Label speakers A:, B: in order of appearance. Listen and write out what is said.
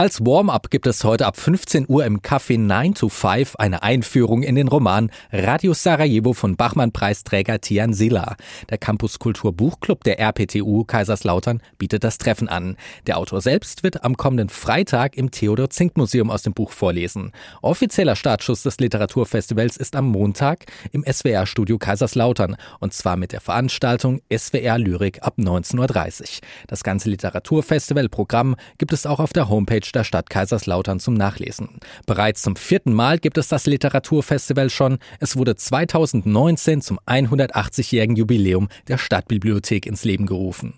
A: Als Warm-up gibt es heute ab 15 Uhr im Café 9 to 5 eine Einführung in den Roman Radio Sarajevo von Bachmann-Preisträger Tian Sila. Der Campus Kultur Buchclub der RPTU Kaiserslautern bietet das Treffen an. Der Autor selbst wird am kommenden Freitag im Theodor-Zink-Museum aus dem Buch vorlesen. Offizieller Startschuss des Literaturfestivals ist am Montag im SWR-Studio Kaiserslautern, und zwar mit der Veranstaltung SWR Lyrik ab 19.30 Uhr. Das ganze Literaturfestival-Programm gibt es auch auf der Homepage der Stadt Kaiserslautern zum Nachlesen. Bereits zum 4. Mal gibt es das Literaturfestival schon. Es wurde 2019 zum 180-jährigen Jubiläum der Stadtbibliothek ins Leben gerufen.